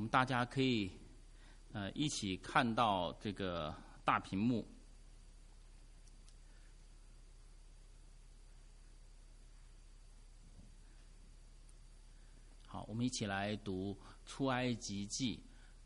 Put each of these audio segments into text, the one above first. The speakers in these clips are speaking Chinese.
们大家可以一起看到这个大屏幕。好，我们一起来读出埃及记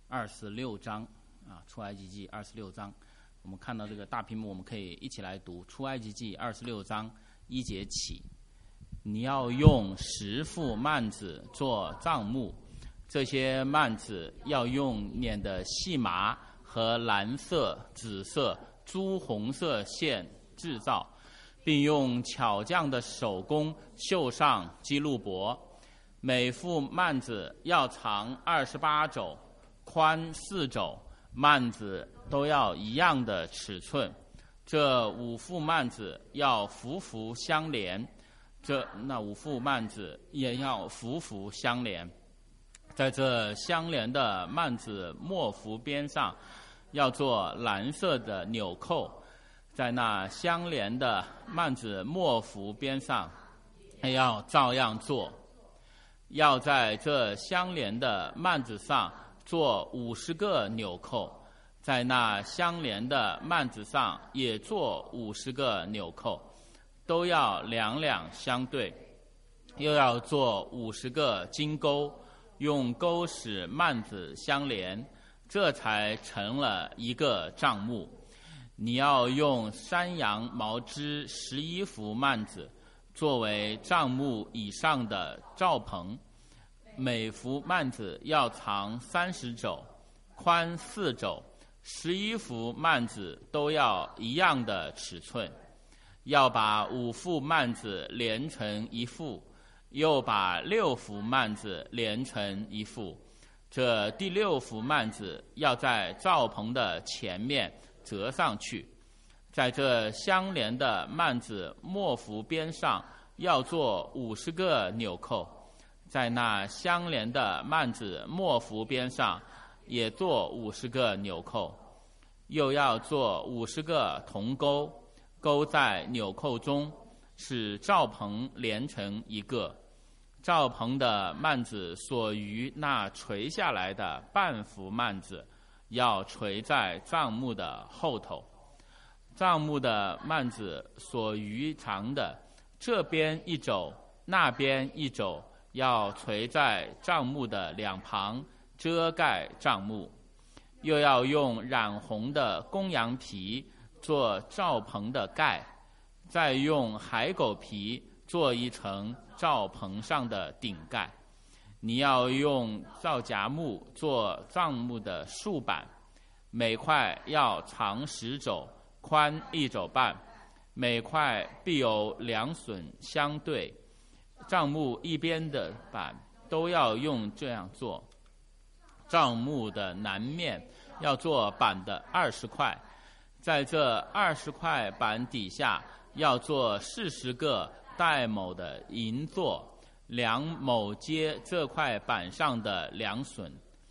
26章啊，出埃及记26章。我们看到这个大屏幕，我们可以一起来读出埃及记26章1节起。你要用10副幔子做帐幕，这些幔子要用捻的细麻和蓝色、紫色、朱红色线制造，并用巧匠的手工绣上基路伯。每副幔子要长28肘，宽4肘，幔子都要一样的尺寸。这5副幔子要幅幅相连，那5副幔子也要幅幅相连。在这相连的幔子末幅边上要做蓝色的纽扣，在那相连的幔子末幅边上也要照样做。要在这相连的幔子上做50个纽扣，在那相连的幔子上也做50个纽扣，都要两两相对。又要做50个金钩，用钩使幔子相连，这才成了一个帐幕。你要用山羊毛织11幅幔子，作为帐幕以上的罩棚。每幅幔子要长30肘，宽4肘，11幅幔子都要一样的尺寸。要把5副幔子连成一副，又把6幅幔子连成一副。这第6幅幔子要在罩棚的前面折上去。在这相连的幔子末幅边上要做50个纽扣，在那相连的幔子末幅边上也做50个纽扣。又要做50个铜钩，钩在纽扣中，使罩棚连成一个。罩棚的幔子所余那垂下来的半幅幔子要垂在帐幕的后头。帐幕的幔子所余长的这边1肘，那边1肘，要垂在帐幕的两旁，遮盖帐幕。又要用染红的公羊皮做罩棚的盖，再用海狗皮做一层罩棚上的顶盖。你要用皂荚木做帐幕的竖板，每块要长10肘，宽1肘半，每块必有2榫相对。帐幕一边的板都要用这样做。帐幕的南面要做板的20块，在这20块板底下要做40个带卯的银座，2卯接这块板上的2榫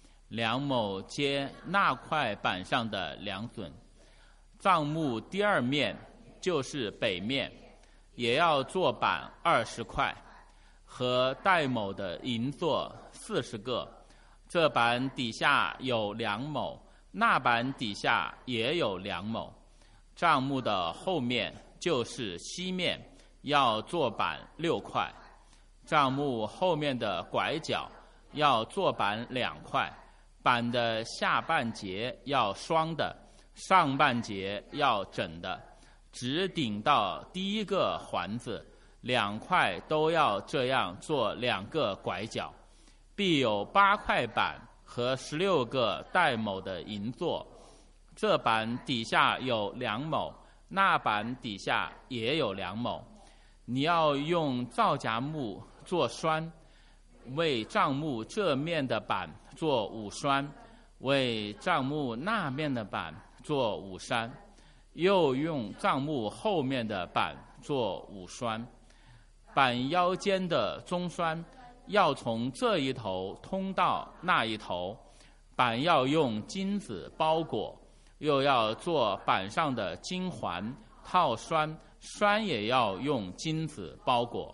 ，2卯接那块板上的2榫。帐幕第2面就是北面，也要做板20块，和带卯的银座40个。这板底下有2卯，那板底下也有2卯。帐幕的后面就是西面，要做板6块。帐幕后面的拐角要做板2块，板的下半截要双的，上半截要整的，直顶到第1个环子，2块都要这样做2个拐角。必有8块板和16个带卯的银座。这板底下有2卯，那板底下也有2卯。你要用皂荚木做栓，为帐幕这面的板做5栓，为帐幕那面的板做5栓，又用帐幕后面的板做5栓。板腰间的中栓要从这一头通到那一头，板要用金子包裹，又要做板上的金环套栓，栓也要用金子包裹。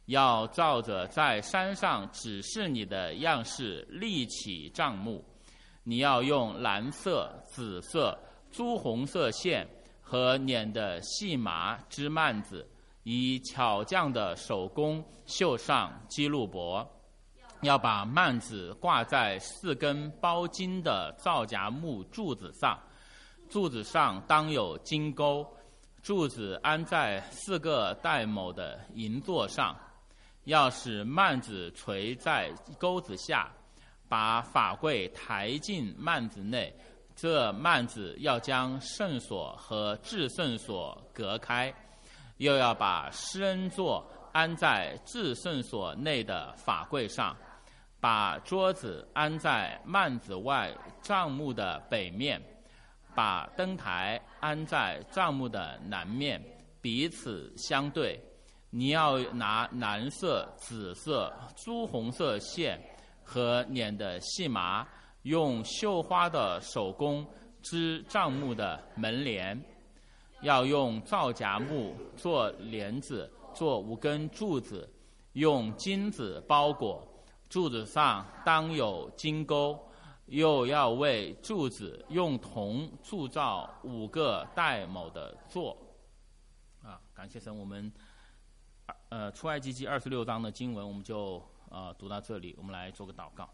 要照着在山上指示你的样式立起帐幕。你要用蓝色、紫色、朱红色线和捻的细麻织幔子，以巧匠的手工绣上基路伯。要把幔子挂在4根包金的皂荚木柱子上，柱子上当有金钩，柱子安在4个带卯的银座上。要使幔子垂在钩子下，把法柜抬进幔子内。这幔子要将圣所和至圣所隔开，又要把施恩座安在至圣所内的法柜上，把桌子安在幔子外帐幕的北面，把灯台安在帐幕的南面，彼此相对。你要拿蓝色、紫色、朱红色线和捻的细麻，用绣花的手工织帐幕的门帘。要用皂荚木做帘子，做5根柱子，用金子包裹，柱子上当有金钩。又要为柱子用铜铸造5个带卯的座。感谢神，我们出埃及记26章的经文我们就读到这里，我们来做个祷告。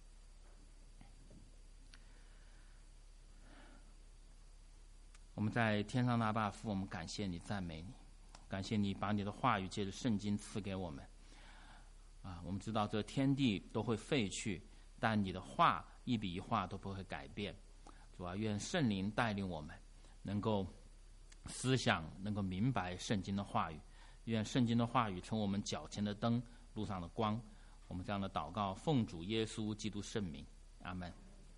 我们在天上的阿爸父，我们感谢你，赞美你，感谢你把你的话语借着圣经赐给我们。我们知道这天地都会废去，但你的话一笔一画都不会改变。主啊，愿圣灵带领我们，能够思想，能够明白圣经的话语。愿圣经的话语成我们脚前的灯，路上的光。我们这样的祷告，奉主耶稣基督圣名，阿们。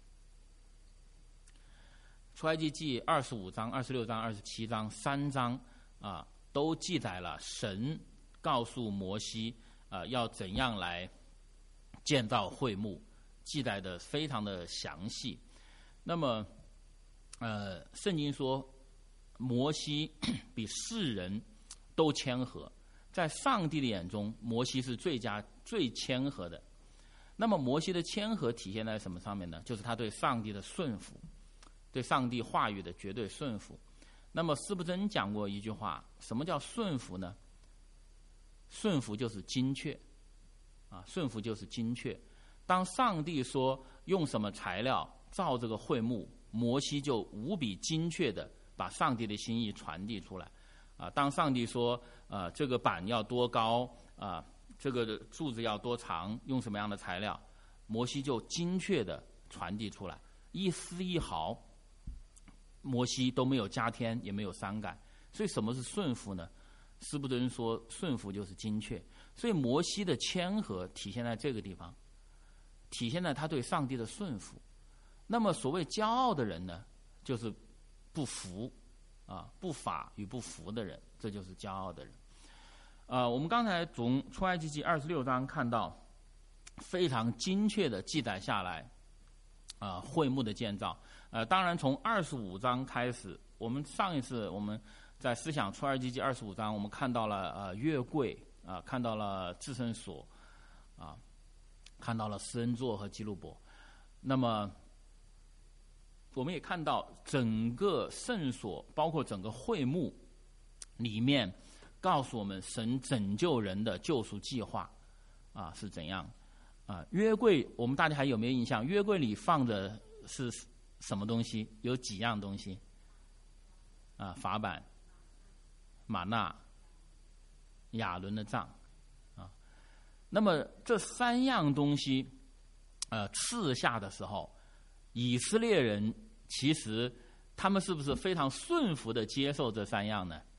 出埃及记25章、26章、27章3章都记载了神告诉摩西要怎样来建造会幕，记载的非常的详细。那么圣经说摩西比世人都谦和，在上帝的眼中摩西是最谦和的。那么摩西的谦和体现在什么上面呢？就是他对上帝的顺服，对上帝话语的绝对顺服。那么司布真讲过一句话，什么叫顺服呢？顺服就是精确顺服就是精确。当上帝说用什么材料造这个会幕，摩西就无比精确的把上帝的心意传递出来当上帝说这个板要多高这个柱子要多长，用什么样的材料，摩西就精确的传递出来，一丝一毫摩西都没有加添，也没有删改。所以什么是顺服呢？司布真说顺服就是精确。所以摩西的谦和体现在这个地方，体现在他对上帝的顺服。那么所谓骄傲的人呢，就是不服不法与不服的人，这就是骄傲的人。我们刚才从出埃及记26章看到非常精确的记载下来会幕的建造。当然从25章开始，我们上一次我们在思想出埃及记25章，我们看到了约柜看到了至圣所看到了施恩座和基路伯。那么我们也看到整个圣所包括整个会幕里面告诉我们神拯救人的救赎计划是怎样约柜我们大家还有没有印象？约柜里放的是什么东西？有几样东西法版、玛纳、亚伦的杖那么这3样东西赐下的时候，以色列人其实他们是不是非常顺服的接受这3样呢？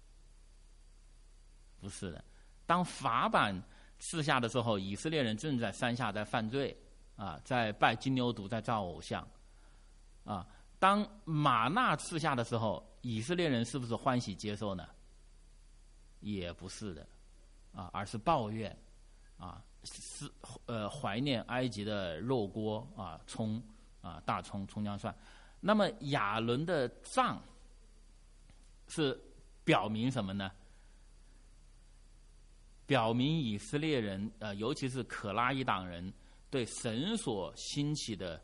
不是的。当法版赐下的时候，以色列人正在山下在犯罪在拜金牛犊，在造偶像当玛纳赐下的时候，以色列人是不是欢喜接受呢？也不是的而是抱怨是怀念埃及的肉锅葱大葱、葱姜蒜。那么亚伦的杖是表明什么呢？ 表明以色列人尤其是可拉一党人对神所兴起的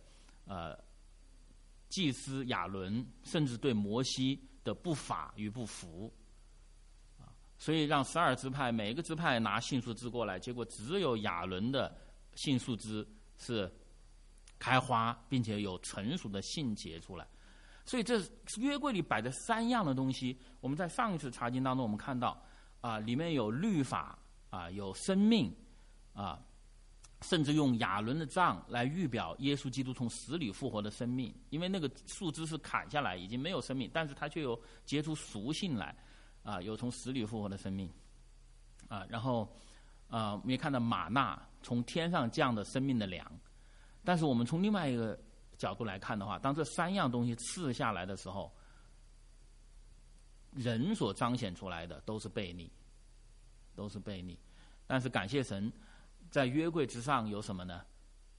祭司亚伦，甚至对摩西的不法与不服，所以让12支派每个支派拿杏树枝过来，结果只有亚伦的杏树枝是开花，并且有成熟的杏结出来。所以这约柜里摆的3样的东西，我们在上一次查经当中我们看到里面有律法有生命甚至用亚伦的杖来预表耶稣基督从死里复活的生命，因为那个树枝是砍下来已经没有生命，但是它却有结出属性来有从死里复活的生命然后我们也看到玛纳从天上降的生命的粮。但是我们从另外一个角度来看的话，当这3样东西赐下来的时候，人所彰显出来的都是悖逆，都是悖逆。但是感谢神，在约柜之上有什么呢？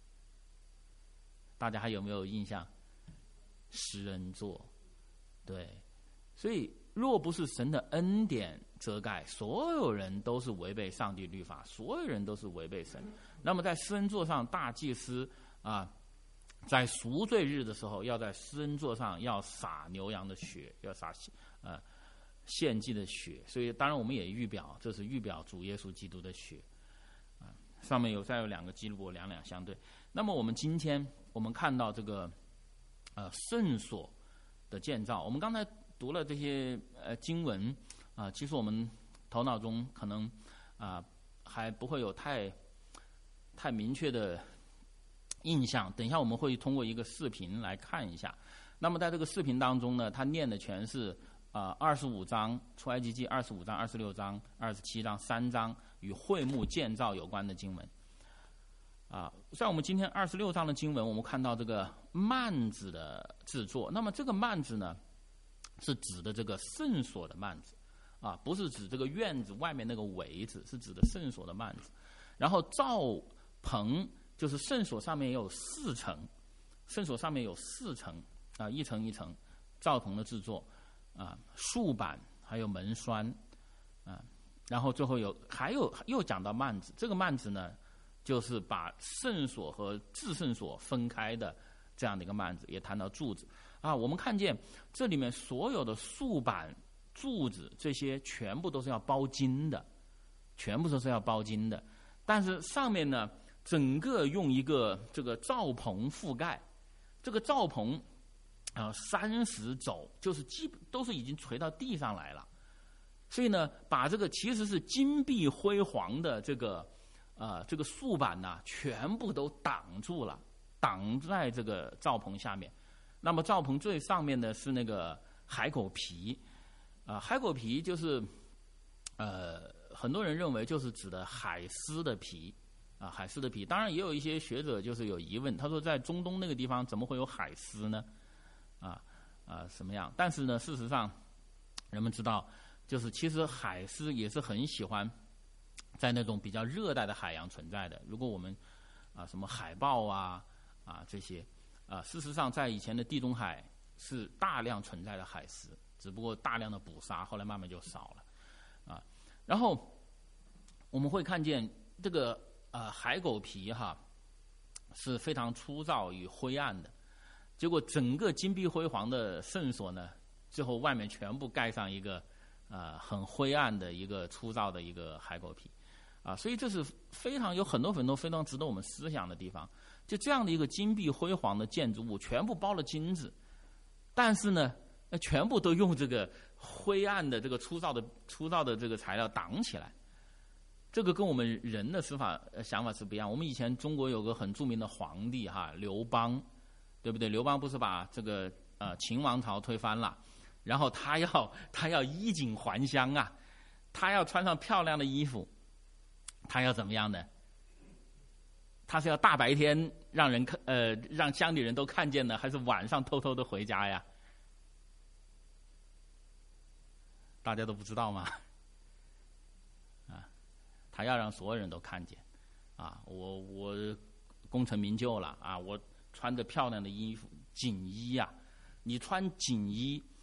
大家还有没有印象？施恩座。对，所以若不是神的恩典遮盖，所有人都是违背上帝律法，所有人都是违背神。那么在施恩座上，大祭司在赎罪日的时候，要在施恩座上要洒牛羊的血，要洒献祭的血。所以当然我们也预表，这是预表主耶稣基督的血上面再有2个基路伯，两相对。那么我们今天我们看到这个圣所的建造，我们刚才读了这些经文其实我们头脑中可能还不会有太明确的印象。等一下我们会通过一个视频来看一下。那么在这个视频当中呢，他念的全是25章出埃及记25章、26章、27章3章与会幕建造有关的经文在我们今天26章的经文，我们看到这个幔子的制作。那么这个幔子呢，是指的这个圣所的幔子不是指这个院子外面那个围子，是指的圣所的幔子。然后罩棚就是圣所上面也有4层，圣所上面有4层一层一层罩棚的制作竖板还有门栓然后最后又讲到幔子。这个幔子呢，就是把圣所和至圣所分开的这样的一个幔子。也谈到柱子我们看见这里面所有的竖板柱子这些全部都是要包金的，全部都是要包金的。但是上面呢，整个用一个这个罩棚覆盖。这个罩棚30肘，就是基本都是已经垂到地上来了。所以呢，把这个其实是金碧辉煌的这个竖板呢，全部都挡住了，挡在这个罩棚下面。那么罩棚最上面的是那个海狗皮海狗皮就是很多人认为就是指的海狮的皮海狮的皮。当然也有一些学者就是有疑问，他说在中东那个地方怎么会有海狮呢什么样？但是呢，事实上人们知道，就是其实海狮也是很喜欢在那种比较热带的海洋存在的。如果我们什么海豹这些事实上在以前的地中海是大量存在的海狮，只不过大量的捕杀，后来慢慢就少了然后我们会看见这个海狗皮是非常粗糙与灰暗的。结果整个金碧辉煌的圣所呢，最后外面全部盖上一个很灰暗的一个粗糙的一个海狗皮所以这是有很多非常值得我们思想的地方。就这样的一个金碧辉煌的建筑物，全部包了金子，但是呢全部都用这个灰暗的这个粗糙的这个材料挡起来。这个跟我们人的想法是不一样。我们以前中国有个很著名的皇帝刘邦，对不对？刘邦不是把这个秦王朝推翻了，然后他要衣锦还乡他要穿上漂亮的衣服，他要怎么样呢？他是要大白天让乡里人都看见呢，还是晚上偷偷的回家呀？大家都不知道吗？他要让所有人都看见我功成名就了我穿着漂亮的衣服锦衣你穿锦衣，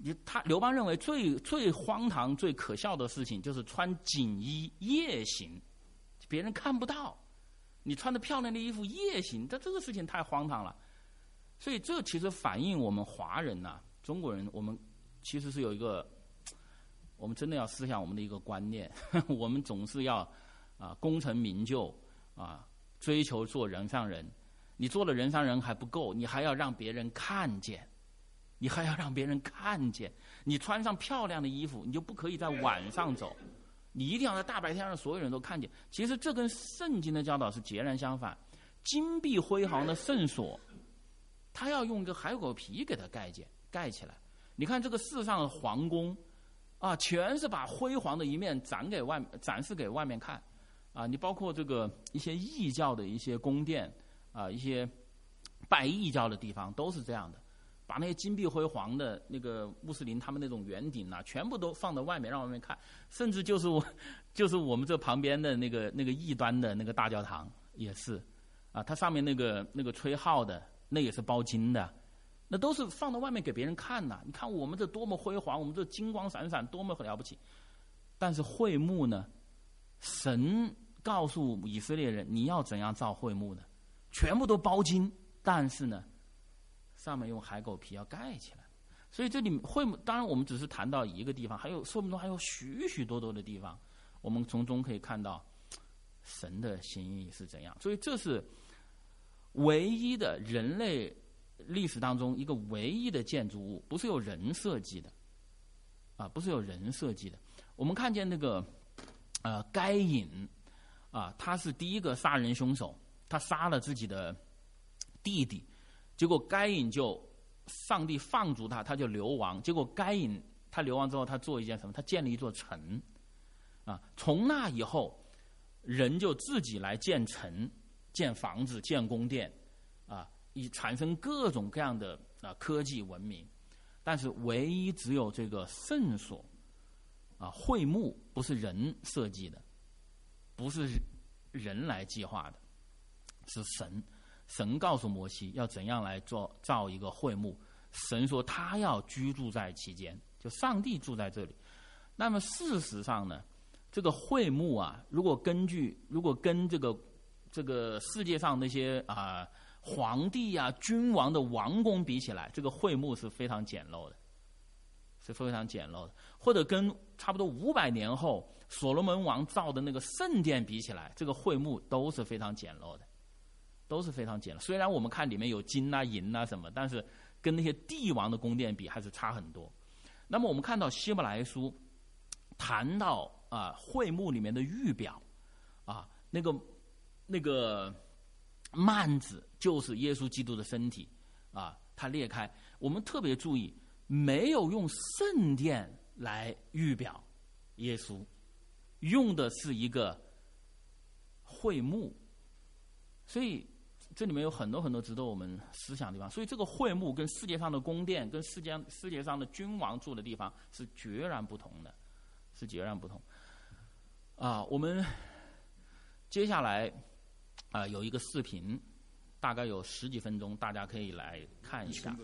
刘邦认为最荒唐、最可笑的事情就是穿锦衣夜行，别人看不到，你穿的漂亮的衣服夜行，这个事情太荒唐了。所以这其实反映我们华人呐、中国人，我们其实是有一个，我们真的要思想我们的一个观念，我们总是要功成名就追求做人上人。你做了人上人还不够，你还要让别人看见，你还要让别人看见。你穿上漂亮的衣服，你就不可以在晚上走，你一定要在大白天让所有人都看见。其实这跟圣经的教导是截然相反。金碧辉煌的圣所，他要用一个海狗皮给它盖起来。你看这个世上的皇宫全是把辉煌的一面展示给外面看你包括这个一些异教的一些宫殿一些拜异教的地方都是这样的，把那些金碧辉煌的那个穆斯林他们那种圆顶全部都放在外面让外面看，甚至就是我们这旁边的那个异端的那个大教堂也是它上面那个吹号的那也是包金的，那都是放到外面给别人看的。你看我们这多么辉煌，我们这金光闪闪，多么了不起。但是会幕呢，神告诉以色列人你要怎样造会幕呢？全部都包金，但是呢上面用海狗皮要盖起来。所以这里会幕，当然我们只是谈到一个地方，还有说不定还有许许多多的地方，我们从中可以看到神的心意是怎样。所以这是唯一的人类历史当中一个唯一的建筑物，不是由人设计的不是由人设计的。我们看见那个该隐他是第一个杀人凶手，他杀了自己的弟弟，结果该隐上帝放逐他就流亡。结果该隐他流亡之后，他做一件什么？他建了一座城从那以后人就自己来建城、建房子、建宫殿以产生各种各样的科技文明。但是唯一只有这个圣所会幕不是人设计的，不是人来计划的，是神告诉摩西要怎样来造一个会幕。神说他要居住在其间，就上帝住在这里。那么事实上呢，这个会幕如果跟这个世界上那些皇帝君王的王宫比起来，这个会幕是非常简陋的，是非常简陋的。或者跟差不多500年后所罗门王造的那个圣殿比起来，这个会幕都是非常简陋的，都是非常简陋。虽然我们看里面有金银什么，但是跟那些帝王的宫殿比还是差很多。那么我们看到希伯来书谈到会幕里面的预表那个幔子就是耶稣基督的身体它裂开。我们特别注意，没有用圣殿来预表耶稣，用的是一个会幕。所以这里面有很多很多值得我们思想的地方。所以这个会幕跟世界上的宫殿，跟世界上的君王住的地方是截然不同的，是截然不同。我们接下来有一个视频，大概有10几分钟，大家可以来看一下。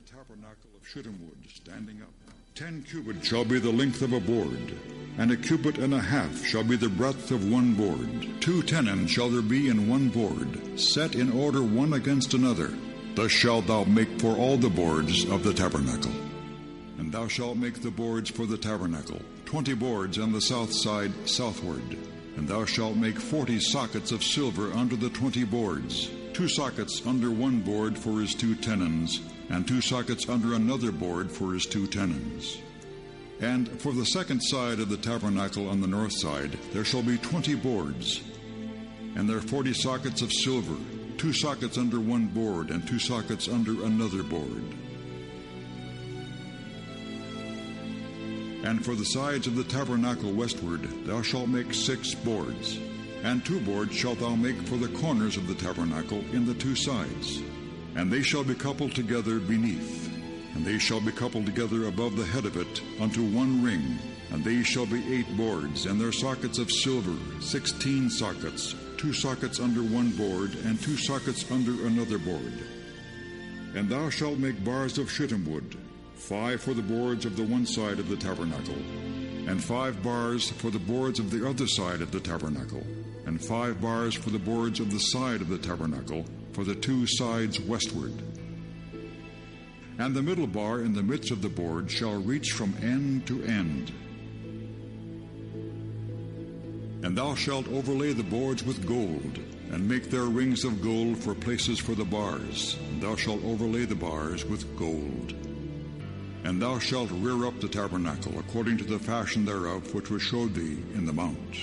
10 cubits shall be the length of a board, and a cubit and a half shall be the breadth of one board. 2 tenons shall there be in one board, set in order one against another. Thus shalt thou make for all the boards of the tabernacle. And thou shalt make the boards for the tabernacle, 20 boards on the south side southward. And thou shalt make 40 sockets of silver under the 20 boards, 2 sockets under one board for his 2 tenons, and 2 sockets under another board for his 2 tenons. And for the second side of the tabernacle on the north side there shall be 20 boards, and there 40 sockets of silver, 2 sockets under one board, and 2 sockets under another board. And for the sides of the tabernacle westward thou shalt make 6 boards, and 2 boards shalt thou make for the corners of the tabernacle in the 2 sides. And they shall be coupled together beneath, and they shall be coupled together above the head of it unto one ring. And they shall be 8 boards, and their sockets of silver, 16 sockets, 2 sockets under one board, and 2 sockets under another board. And thou shalt make bars of shittim wood, 5 for the boards of the one side of the tabernacle, and 5 bars for the boards of the other side of the tabernacle, and 5 bars for the boards of the side of the tabernacle, for the 2 sides westward. And the middle bar in the midst of the board shall reach from end to end. And thou shalt overlay the boards with gold, and make their rings of gold for places for the bars. And thou shalt overlay the bars with gold. And thou shalt rear up the tabernacle according to the fashion thereof which was showed thee in the mount.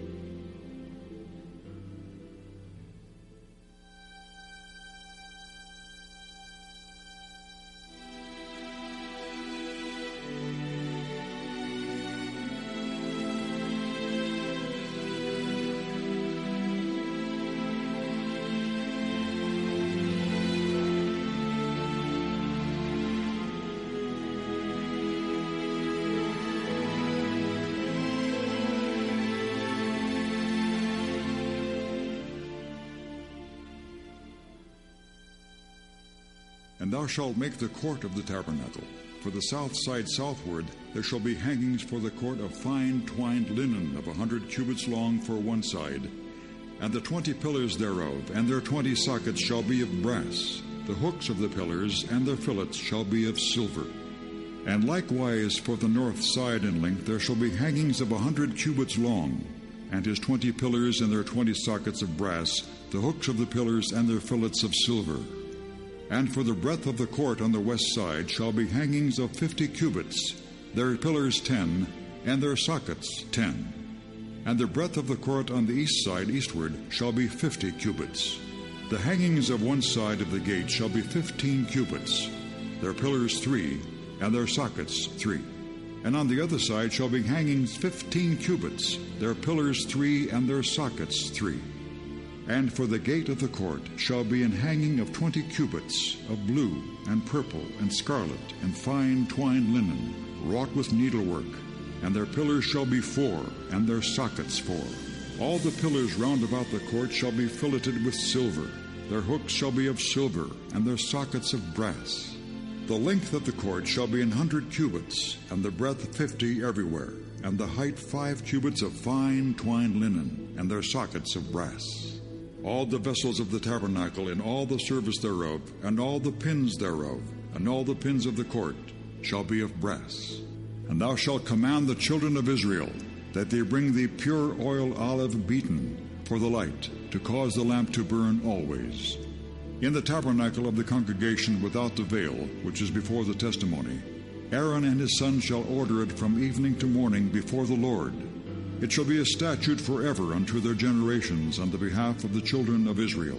And thou shalt make the court of the tabernacle. For the south side southward there shall be hangings for the court of fine twined linen of 100 cubits long for one side, and the 20 pillars thereof, and their 20 sockets shall be of brass. The hooks of the pillars and their fillets shall be of silver. And likewise for the north side in length there shall be hangings of 100 cubits long, and his 20 pillars and their 20 sockets of brass, the hooks of the pillars and their fillets of silver. And for the breadth of the court on the west side shall be hangings of 50 cubits, their pillars 10, and their sockets 10. And the breadth of the court on the east side eastward shall be 50 cubits. The hangings of one side of the gate shall be 15 cubits, their pillars 3, and their sockets 3. And on the other side shall be hangings 15 cubits, their pillars 3, and their sockets 3. And for the gate of the court shall be an hanging of 20 cubits, of blue, and purple, and scarlet, and fine twined linen, wrought with needlework. And their pillars shall be 4, and their sockets 4. All the pillars round about the court shall be filleted with silver. Their hooks shall be of silver, and their sockets of brass. The length of the court shall be 100 cubits, and the breadth 50 everywhere, and the height 5 cubits of fine twined linen, and their sockets of brass. All the vessels of the tabernacle in all the service thereof, and all the pins thereof, and all the pins of the court shall be of brass. And thou shalt command the children of Israel that they bring thee pure oil olive beaten for the light, to cause the lamp to burn always. In the tabernacle of the congregation without the veil, which is before the testimony, Aaron and his sons shall order it from evening to morning before the Lord. It shall be a statute forever unto their generations on the behalf of the children of Israel.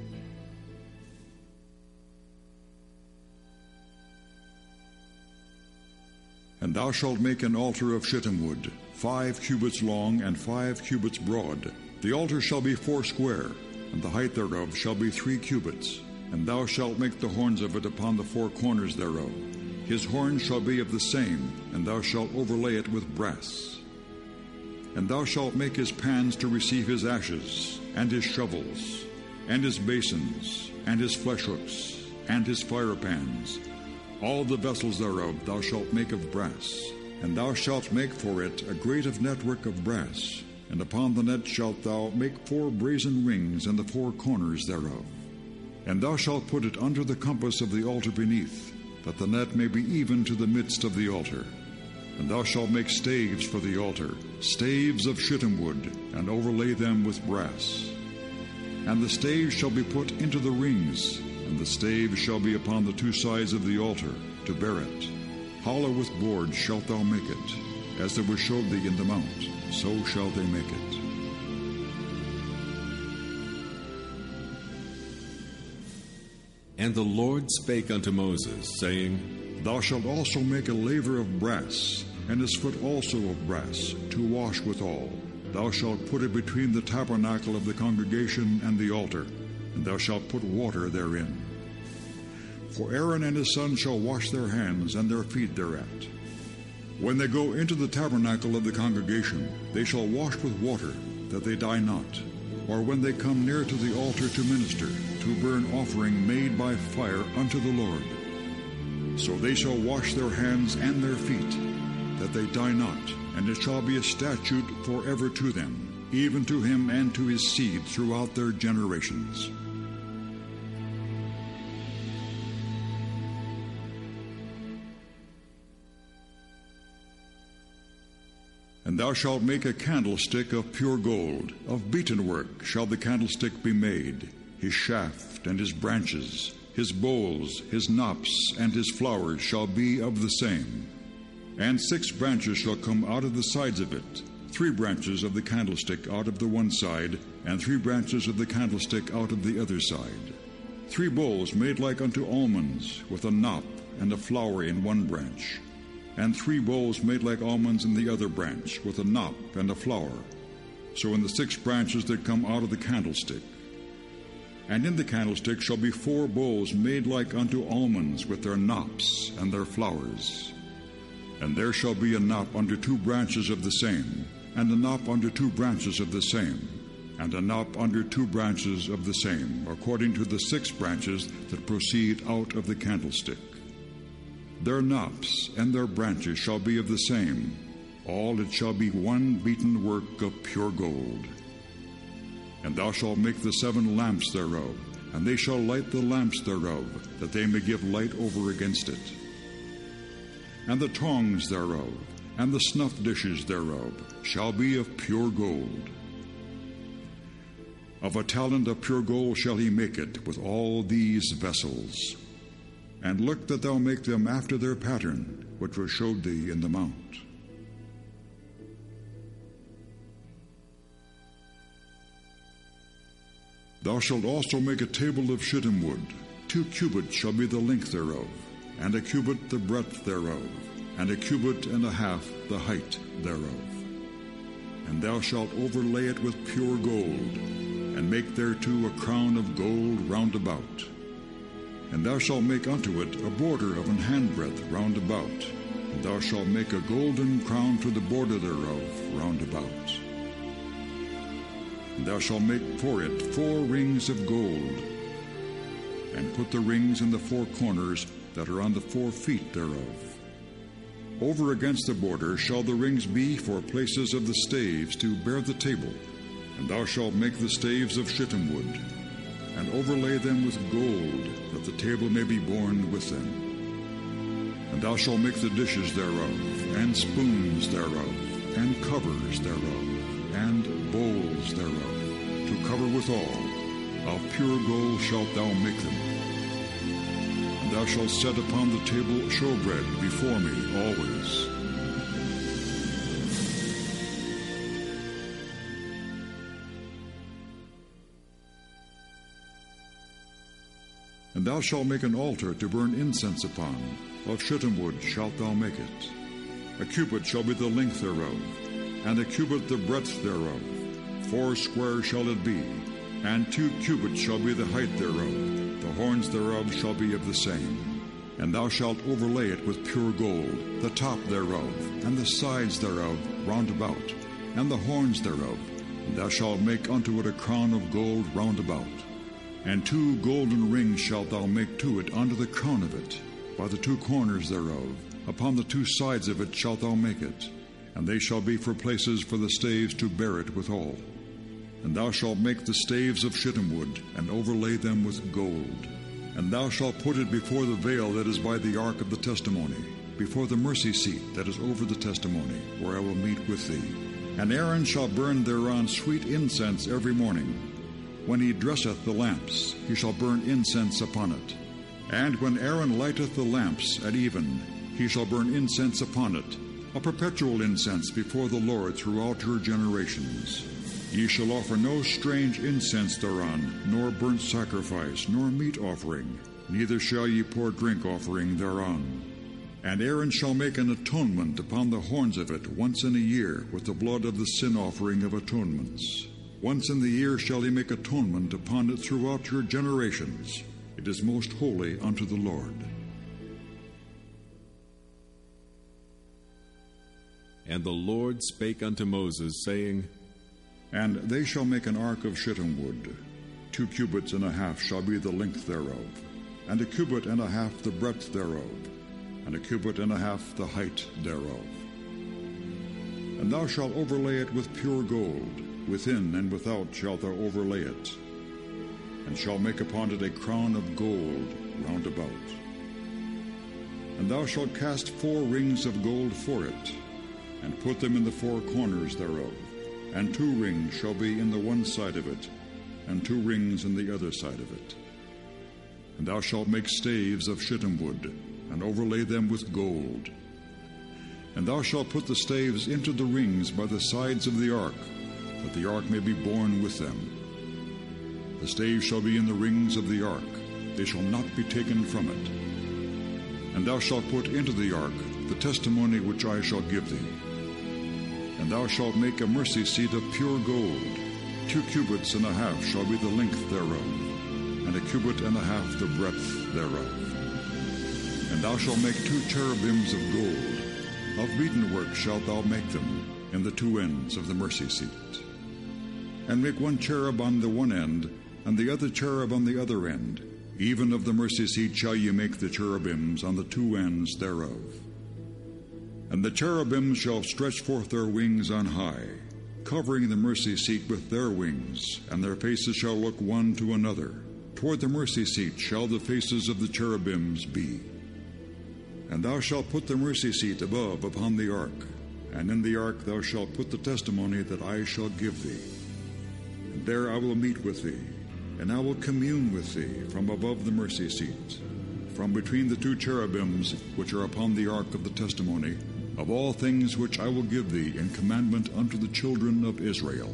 And thou shalt make an altar of shittim wood, 5 cubits long and 5 cubits broad. The altar shall be 4 square, and the height thereof shall be 3 cubits. And thou shalt make the horns of it upon the 4 corners thereof. His horns shall be of the same, and thou shalt overlay it with brass. And thou shalt make his pans to receive his ashes, and his shovels, and his basins, and his flesh hooks, and his fire pans. All the vessels thereof thou shalt make of brass. And thou shalt make for it a grate of network of brass. And upon the net shalt thou make 4 brazen rings in the 4 corners thereof. And thou shalt put it under the compass of the altar beneath, that the net may be even to the midst of the altar. And thou shalt make staves for the altar, staves of shittim wood, and overlay them with brass. And the staves shall be put into the rings, and the staves shall be upon the 2 sides of the altar, to bear it. Hollow with boards shalt thou make it, as it was showed thee in the mount, so shall they make it. And the Lord spake unto Moses, saying, Thou shalt also make a laver of brass, and his foot also of brass, to wash withal. Thou shalt put it between the tabernacle of the congregation and the altar, and thou shalt put water therein. For Aaron and his sons shall wash their hands and their feet thereat. When they go into the tabernacle of the congregation, they shall wash with water, that they die not. Or when they come near to the altar to minister, to burn offering made by fire unto the Lord. So they shall wash their hands and their feet, that they die not, and it shall be a statute forever to them, even to him and to his seed throughout their generations. And thou shalt make a candlestick of pure gold. Of beaten work shall the candlestick be made, his shaft and his branches, his bowls, his knops, and his flowers shall be of the same. And 6 branches shall come out of the sides of it, 3 branches of the candlestick out of the one side, and 3 branches of the candlestick out of the other side. 3 bowls made like unto almonds, with a knop and a flower in one branch, and 3 bowls made like almonds in the other branch, with a knop and a flower. So in the 6 branches that come out of the candlestick. And in the candlestick shall be 4 bowls made like unto almonds, with their knops and their flowers. And there shall be a knop under 2 branches of the same, and a knop under 2 branches of the same, and a knop under 2 branches of the same, according to the 6 branches that proceed out of the candlestick. Their knops and their branches shall be of the same. All it shall be one beaten work of pure gold. And thou shalt make the 7 lamps thereof, and they shall light the lamps thereof, that they may give light over against it. And the tongs thereof, and the snuff dishes thereof, shall be of pure gold. Of a talent of pure gold shall he make it with all these vessels. And look that thou make them after their pattern, which was showed thee in the mount. Thou shalt also make a table of shittim wood. 2 cubits shall be the length thereof, and a cubit the breadth thereof, and a cubit and a half the height thereof. And thou shalt overlay it with pure gold, and make thereto a crown of gold round about. And thou shalt make unto it a border of an handbreadth round about, and thou shalt make a golden crown to the border thereof round about. And thou shalt make for it 4 rings of gold, and put the rings in the 4 corners that are on the 4 feet thereof. Over against the border shall the rings be for places of the staves to bear the table. And thou shalt make the staves of shittim wood, and overlay them with gold, that the table may be borne with them. And thou shalt make the dishes thereof, and spoons thereof, and covers thereof, and bowls thereof, to cover withal. Of pure gold shalt thou make them. And thou shalt set upon the table showbread before me always. And thou shalt make an altar to burn incense upon. Of shittim wood shalt thou make it. A cubit shall be the length thereof, and a cubit the breadth thereof. 4 square shall it be, and 2 cubits shall be the height thereof. The horns thereof shall be of the same. And thou shalt overlay it with pure gold, the top thereof, and the sides thereof round about, and the horns thereof. And thou shalt make unto it a crown of gold round about. And 2 golden rings shalt thou make to it under the crown of it, by the 2 corners thereof. Upon the 2 sides of it shalt thou make it, and they shall be for places for the staves to bear it withal. And thou shalt make the staves of shittim wood, and overlay them with gold. And thou shalt put it before the veil that is by the ark of the testimony, before the mercy seat that is over the testimony, where I will meet with thee. And Aaron shall burn thereon sweet incense every morning. When he dresseth the lamps, he shall burn incense upon it. And when Aaron lighteth the lamps at even, he shall burn incense upon it, a perpetual incense before the Lord throughout your generations. Ye shall offer no strange incense thereon, nor burnt sacrifice, nor meat offering, neither shall ye pour drink offering thereon. And Aaron shall make an atonement upon the horns of it once in a year with the blood of the sin offering of atonements. Once in the year shall he make atonement upon it throughout your generations. It is most holy unto the Lord. And the Lord spake unto Moses, saying, And they shall make an ark of shittim wood. 2 cubits and a half shall be the length thereof, and a cubit and a half the breadth thereof. and a cubit and a half the height thereof. And thou shalt overlay it with pure gold, within and without shalt thou overlay it, and shalt make upon it a crown of gold round about. And thou shalt cast 4 rings of gold for it, and put them in the 4 corners thereof, and 2 rings shall be in the one side of it, and 2 rings in the other side of it. And thou shalt make staves of shittim wood, and overlay them with gold. And thou shalt put the staves into the rings by the sides of the ark, that the ark may be borne with them. The staves shall be in the rings of the ark, they shall not be taken from it. And thou shalt put into the ark the testimony which I shall give thee. And thou shalt make a mercy seat of pure gold. 2 cubits and a half shall be the length thereof, and a cubit and a half the breadth thereof. And thou shalt make 2 cherubims of gold. Of beaten work shalt thou make them in the 2 ends of the mercy seat. And make 1 cherub on the one end, and the other cherub on the other end. Even of the mercy seat shall ye make the cherubims on the 2 ends thereof. And the cherubims shall stretch forth their wings on high, covering the mercy seat with their wings, and their faces shall look one to another. Toward the mercy seat shall the faces of the cherubims be. And thou shalt put the mercy seat above upon the ark, and in the ark thou shalt put the testimony that I shall give thee. And there I will meet with thee, and I will commune with thee from above the mercy seat, from between the 2 cherubims which are upon the ark of the testimony, of all things which I will give thee in commandment unto the children of Israel.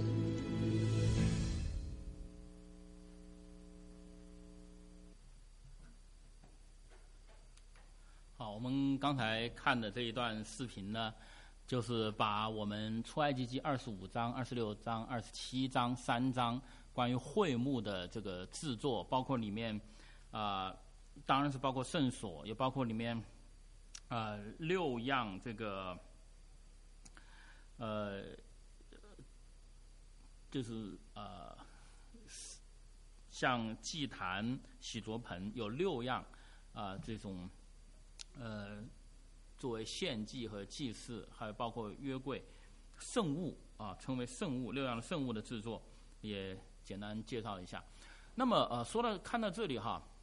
好，我们刚才看的这一段视频呢，就是把我们出埃及记25章、26章、27章3章关于会幕的这个制作，包括里面当然是包括圣所，也包括里面6样这个就是像祭坛、洗濯盆有6样这种作为献祭和祭祀，还有包括约柜、圣物称为圣物6样的圣物的制作，也简单介绍一下。那么看到这里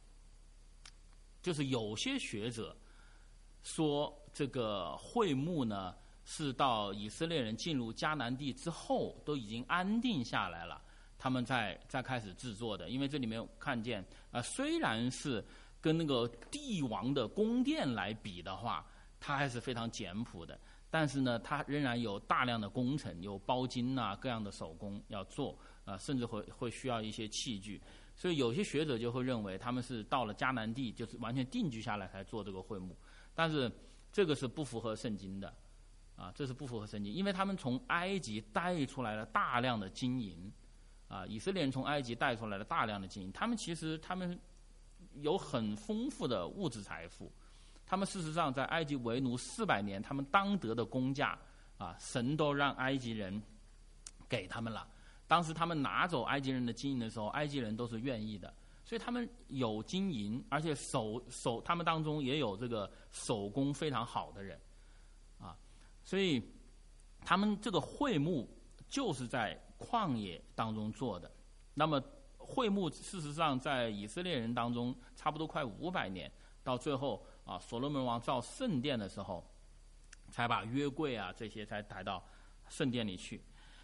就是有些学者说这个会幕呢是到以色列人进入迦南地之后都已经安定下来了，他们再开始制作的。因为这里面看见虽然是跟那个帝王的宫殿来比的话，它还是非常简朴的，但是呢它仍然有大量的工程，有包金各样的手工要做甚至会需要一些器具。所以有些学者就会认为他们是到了迦南地就是完全定居下来才做这个会幕，但是这个是不符合圣经的这是不符合圣经，因为他们从埃及带出来了大量的金银以色列人从埃及带出来了大量的金银，他们有很丰富的物质财富，他们事实上在埃及为奴400年，他们当得的工价神都让埃及人给他们了。当时他们拿走埃及人的金银的时候，埃及人都是愿意的，所以他们有金银，而且他们当中也有这个手工非常好的人所以他们这个会幕就是在旷野当中做的。那么会幕事实上在以色列人当中差不多快500年，到最后所罗门王造圣殿的时候，才把约柜这些才抬到圣殿里去。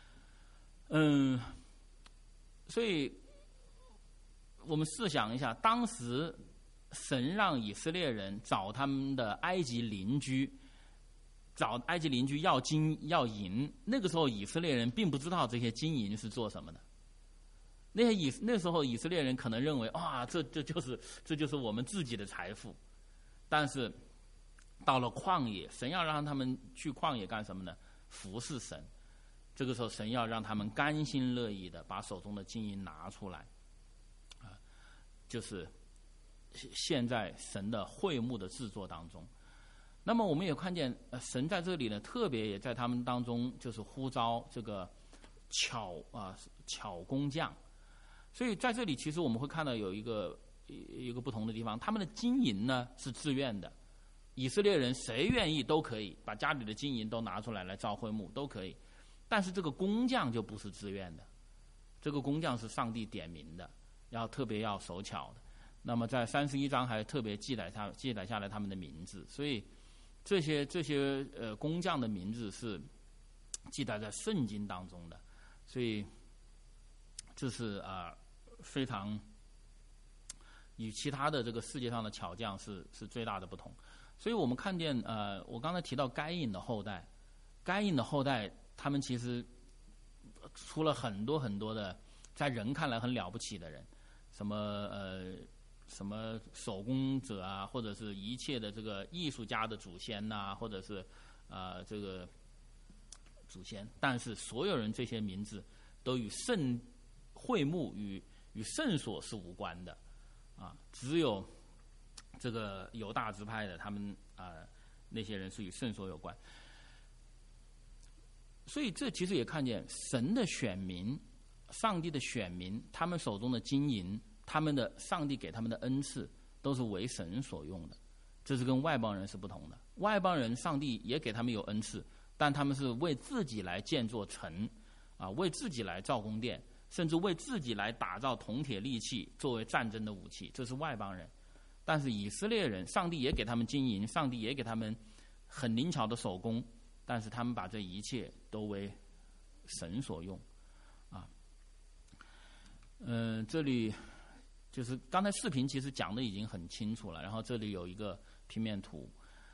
所以我们试想一下，当时神让以色列人找他们的埃及邻居要金要银，那个时候以色列人并不知道这些金银是做什么的。那时候以色列人可能认为这就是我们自己的财富。但是到了旷野，神要让他们去旷野干什么呢？服侍神。这个时候神要让他们甘心乐意的把手中的金银拿出来就是现在神的会幕的制作当中。那么我们也看见神在这里呢，特别也在他们当中就是呼召这个巧工匠。所以在这里其实我们会看到有一个不同的地方，他们的金银呢是自愿的以色列人谁愿意都可以把家里的金银都拿出来造会幕都可以，但是这个工匠就不是自愿的，这个工匠是上帝点名的，特别要手巧的。那么在31章还特别记载下来他们的名字，所以这些工匠的名字是记载在圣经当中的，所以这是非常与其他的这个世界上的巧匠是最大的不同。所以我们看见我刚才提到该隐的后代他们其实出了很多很多的在人看来很了不起的人，什么手工者啊，或者是一切的这个艺术家的祖先呐，或者是这个祖先，但是所有人这些名字都与会幕与圣所是无关的只有这个犹大支派的他们那些人是与圣所有关。所以这其实也看见神的选民，上帝的选民，他们手中的金银，他们的上帝给他们的恩赐都是为神所用的，这是跟外邦人是不同的。外邦人上帝也给他们有恩赐，但他们是为自己来建造城为自己来造宫殿，甚至为自己来打造铜铁利器作为战争的武器，这是外邦人。但是以色列人，上帝也给他们金银，上帝也给他们很灵巧的手工，但是他们把这一切都为神所用这里就是刚才视频其实讲的已经很清楚了，然后这里有一个平面图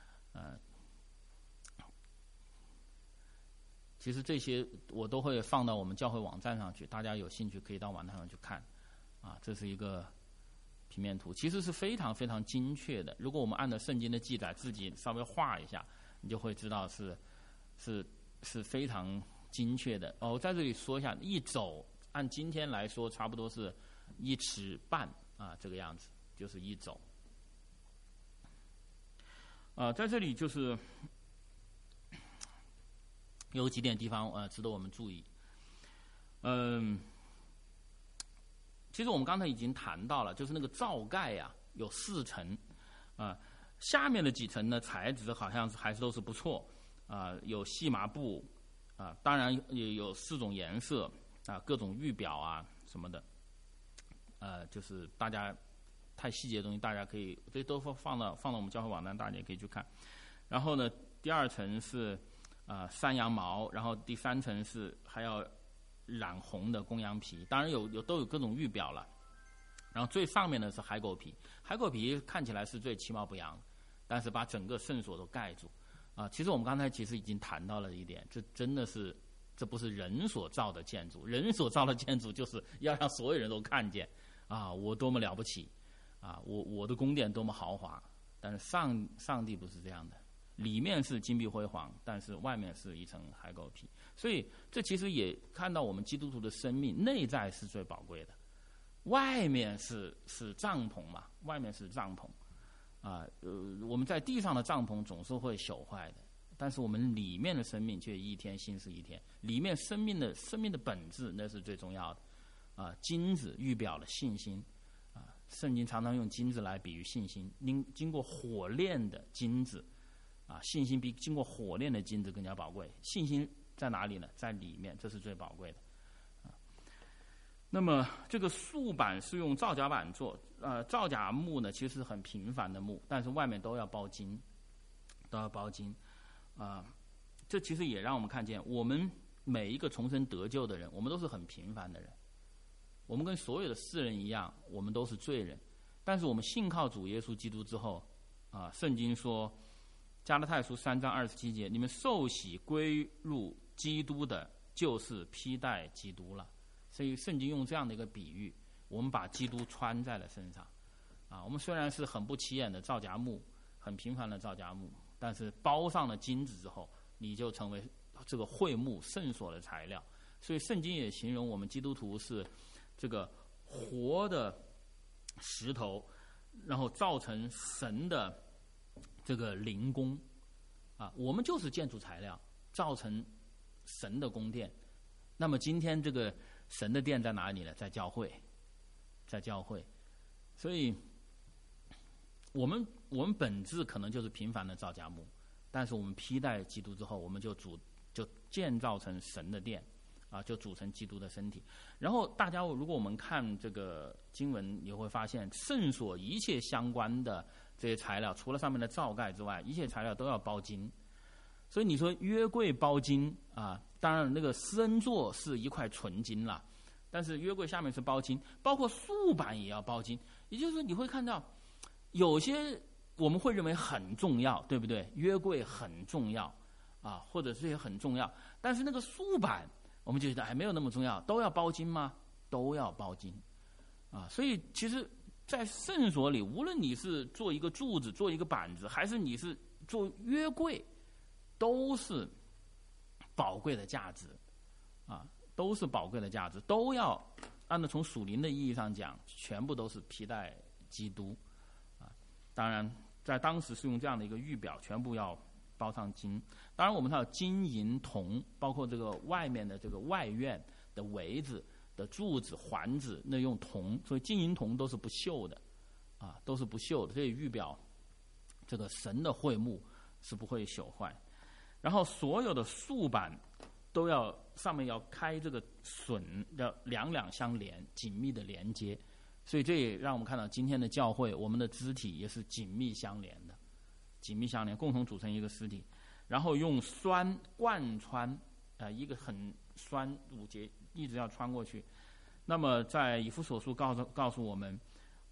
其实这些我都会放到我们教会网站上去，大家有兴趣可以到网站上去看这是一个平面图，其实是非常非常精确的。如果我们按照圣经的记载自己稍微画一下，你就会知道是非常精确的我在这里说一下，一肘按今天来说差不多是1尺半这个样子，就是一肘在这里就是有几点地方值得我们注意其实我们刚才已经谈到了，就是那个罩盖有4层下面的几层呢材质好像还是都是不错有细麻布当然也有4种颜色各种玉表什么的就是大家太细节的东西大家可以这都放到我们教会网站，大家也可以去看。然后呢第2层是山羊毛，然后第3层是还要染红的公羊皮，当然都有各种玉表了。然后最上面的是海狗皮，海狗皮看起来是最其貌不扬，但是把整个圣所都盖住其实我们刚才其实已经谈到了一点，这不是人所造的建筑，人所造的建筑就是要让所有人都看见我多么了不起我的宫殿多么豪华。但是上帝不是这样的，里面是金碧辉煌，但是外面是一层海狗皮。所以这其实也看到我们基督徒的生命内在是最宝贵的，外面是帐篷嘛，外面是帐篷我们在地上的帐篷总是会朽坏的，但是我们里面的生命却一天新似一天，里面生命的本质那是最重要的金子预表了信心圣经常常用金子来比喻信心，经过火炼的金子信心比经过火炼的金子更加宝贵。信心在哪里呢？在里面，这是最宝贵的那么这个竖板是用皂荚板做皂荚木呢其实是很平凡的木，但是外面都要包金这其实也让我们看见我们每一个重生得救的人，我们都是很平凡的人，我们跟所有的世人一样，我们都是罪人。但是我们信靠主耶稣基督之后圣经说加拉太书3章27节，你们受洗归入基督的就是披戴基督了。所以圣经用这样的一个比喻，我们把基督穿在了身上我们虽然是很不起眼的皂荚木，很平凡的皂荚木，但是包上了金子之后，你就成为这个会幕圣所的材料。所以圣经也形容我们基督徒是这个活的石头，然后造成神的这个灵宫我们就是建筑材料，造成神的宫殿。那么今天这个神的殿在哪里呢？在教会。所以我们本质可能就是平凡的造家木，但是我们披戴基督之后，我们就建造成神的殿，就组成基督的身体。然后大家如果我们看这个经文，你会发现圣所一切相关的这些材料，除了上面的罩盖之外，一切材料都要包金。所以你说约柜包金当然那个施恩座是一块纯金啦，但是约柜下面是包金，包括素板也要包金。也就是说你会看到有些我们会认为很重要，对不对？约柜很重要或者这些很重要，但是那个素板我们就觉得没有那么重要，都要包金吗？都要包金所以其实在圣所里，无论你是做一个柱子，做一个板子，还是你是做约柜，都是宝贵的价值都是宝贵的价值，都要按照从属灵的意义上讲，全部都是披戴基督当然在当时是用这样的一个预表，全部要包上金。当然我们看到金银铜，包括这个外面的这个外院的围子的柱子环子，那用铜，所以金银铜都是不锈的都是不锈的，这也预表这个神的会幕是不会朽坏。然后所有的素板都要上面要开这个榫，要两两相连，紧密的连接。所以这也让我们看到今天的教会，我们的肢体也是紧密相连的，紧密相连，共同组成一个肢体。然后用栓贯穿一个很栓5节一直要穿过去。那么在以弗所书告诉我们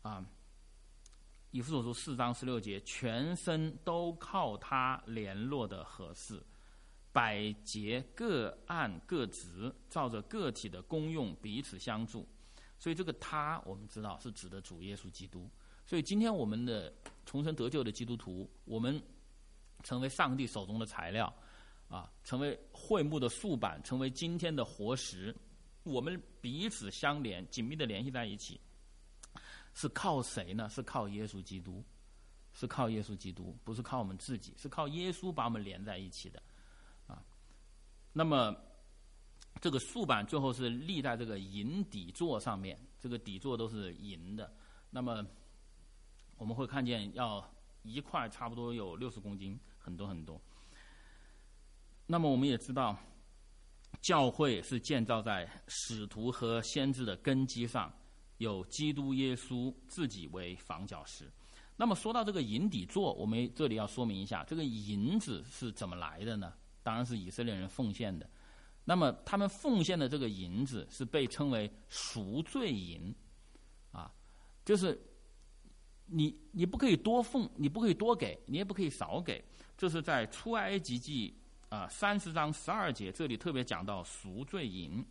以弗所书4章16节，全身都靠它联络的合适，百节各按各职，照着个体的功用彼此相助。所以这个他我们知道是指的主耶稣基督。所以今天我们的重生得救的基督徒，我们成为上帝手中的材料成为会幕的素板，成为今天的活石，我们彼此相连，紧密的联系在一起，是靠谁呢？是靠耶稣基督，是靠耶稣基督，不是靠我们自己，是靠耶稣把我们连在一起的那么这个素板最后是立在这个银底座上面，这个底座都是银的。那么我们会看见要一块差不多有60公斤，很多很多。那么我们也知道教会是建造在使徒和先知的根基上，有基督耶稣自己为房角石。那么说到这个银底座，我们这里要说明一下，这个银子是怎么来的呢？当然是以色列人奉献的。那么他们奉献的这个银子是被称为赎罪银就是你不可以多奉，你不可以多给，你也不可以少给。这是在出埃及记30章12节，这里特别讲到赎罪银。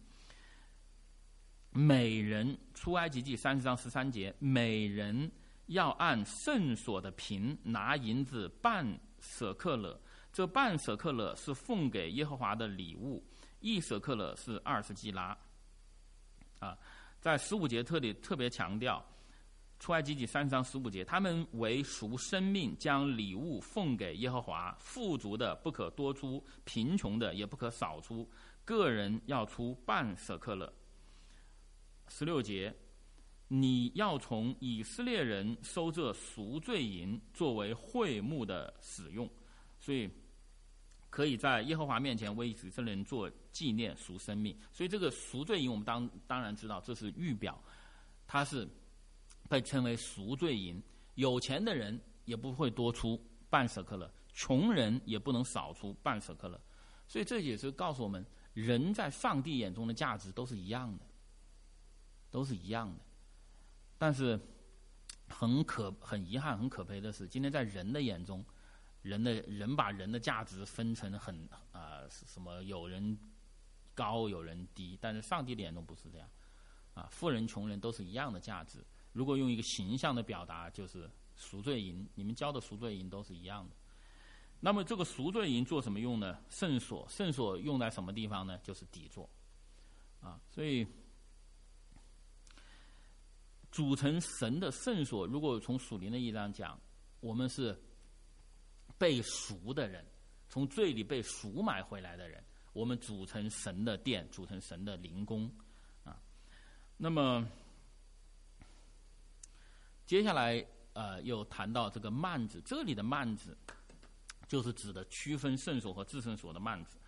每人，出埃及记30章13节，每人要按圣所的平拿银子半舍克勒，这半舍克勒是奉给耶和华的礼物，1舍克勒是20基拉在15节特别强调，出埃及记30章15节，他们为赎生命，将礼物奉给耶和华，富足的不可多出，贫穷的也不可少出，个人要出半舍克勒。16节，你要从以色列人收这赎罪银，作为会幕的使用。所以可以在耶和华面前为以色列人做纪念赎生命。所以这个赎罪银我们当然知道，这是预表，它是被称为赎罪银。有钱的人也不会多出半舍克勒，穷人也不能少出半舍克勒。所以这也是告诉我们，人在上帝眼中的价值都是一样的，都是一样的。但是很遗憾很可悲的是，今天在人的眼中，人把人的价值分成什么有人高有人低，但是上帝的眼中不是这样富人穷人都是一样的价值。如果用一个形象的表达，就是赎罪银，你们交的赎罪银都是一样的。那么这个赎罪银做什么用呢？圣所用在什么地方呢？就是底座所以组成神的圣所，如果从属灵的意义上讲，我们是被赎的人，从罪里被赎买回来的人，我们组成神的殿，组成神的灵宫那么接下来又谈到这个幔子，这里的幔子就是指的区分圣所和至圣所的幔子。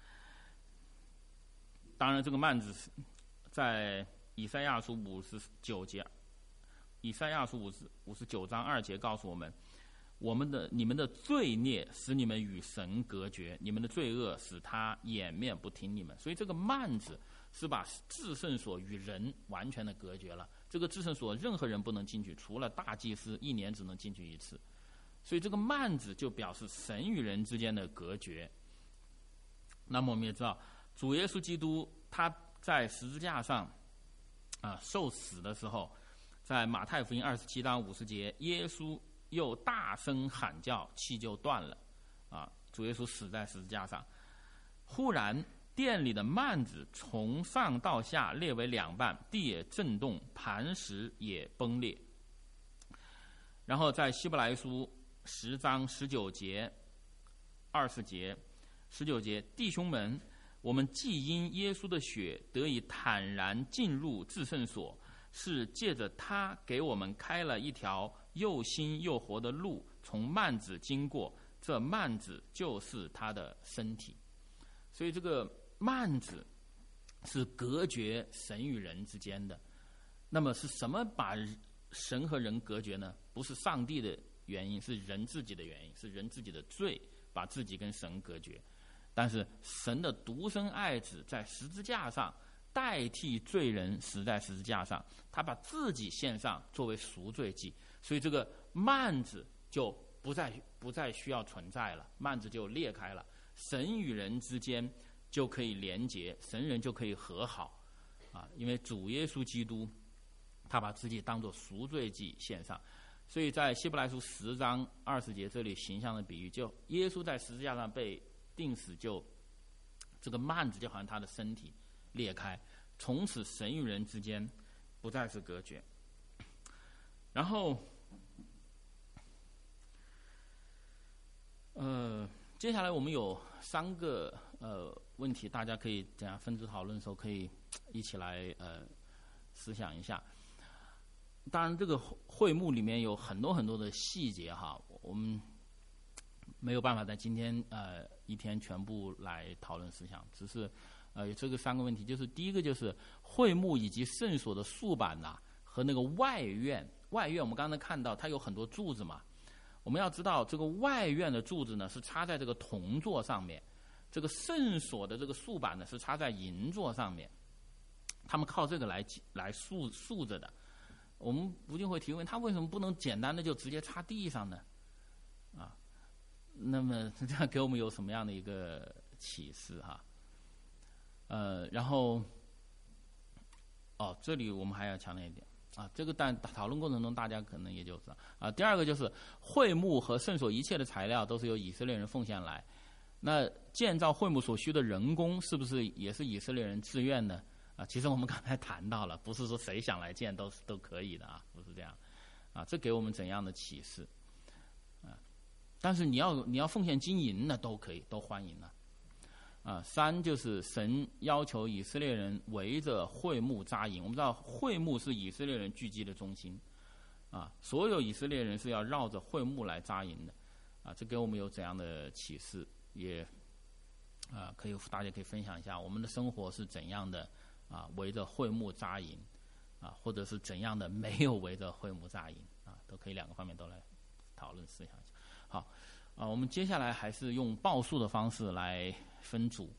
当然，这个幔子在以赛亚书59节，以赛亚书59章2节告诉我们，你们的罪孽使你们与神隔绝，你们的罪恶使他掩面不听你们。所以这个幔子是把至圣所与人完全的隔绝了。这个至圣所任何人不能进去，除了大祭司1年只能进去1次。所以这个幔子就表示神与人之间的隔绝。那么我们也知道，主耶稣基督他在十字架上受死的时候，在马太福音27章50节，耶稣又大声喊叫，气就断了。主耶稣死在十字架上，忽然殿里的幔子从上到下裂为2半，地也震动，磐石也崩裂。然后在希伯来书10章19节、20节、19节，弟兄们，我们既因耶稣的血得以坦然进入至圣所，是借着他给我们开了一条又新又活的路，从幔子经过，这幔子就是他的身体。所以这个幔子是隔绝神与人之间的。那么是什么把神和人隔绝呢？不是上帝的原因，是人自己的原因，是人自己的罪把自己跟神隔绝。但是神的独生爱子在十字架上代替罪人死在十字架上，他把自己献上作为赎罪祭，所以这个幔子就不再需要存在了，幔子就裂开了，神与人之间就可以连结，神人就可以和好因为主耶稣基督他把自己当作赎罪祭献上。所以在希伯来书10章20节这里形象的比喻，就耶稣在十字架上被钉死，就这个幔子就好像他的身体裂开，从此神与人之间不再是隔绝。然后接下来我们有3个问题，大家可以这样分组讨论的时候可以一起来思想一下。当然这个会幕里面有很多很多的细节我们没有办法在今天一天全部来讨论思想，只是有这个3个问题。就是第一个就是会幕以及圣所的束板和那个外院我们刚才看到它有很多柱子嘛，我们要知道这个外院的柱子呢是插在这个铜座上面，这个圣所的这个束板呢是插在银座上面，他们靠这个来竖着的。我们不禁会提问，他为什么不能简单的就直接插地上呢？那么这样给我们有什么样的一个启示然后这里我们还要强调一点这个但讨论过程中大家可能也就知道第二个就是会幕和圣所一切的材料都是由以色列人奉献来，那建造会幕所需的人工是不是也是以色列人自愿呢？其实我们刚才谈到了，不是说谁想来建都可以的不是这样这给我们怎样的启示但是你要奉献金银呢，都可以，都欢迎了3就是神要求以色列人围着会幕扎营。我们知道会幕是以色列人聚集的中心所有以色列人是要绕着会幕来扎营的这给我们有怎样的启示？也大家可以分享一下我们的生活是怎样的围着会幕扎营或者是怎样的没有围着会幕扎营都可以2个方面都来讨论思想一下。好我们接下来还是用报数的方式来分组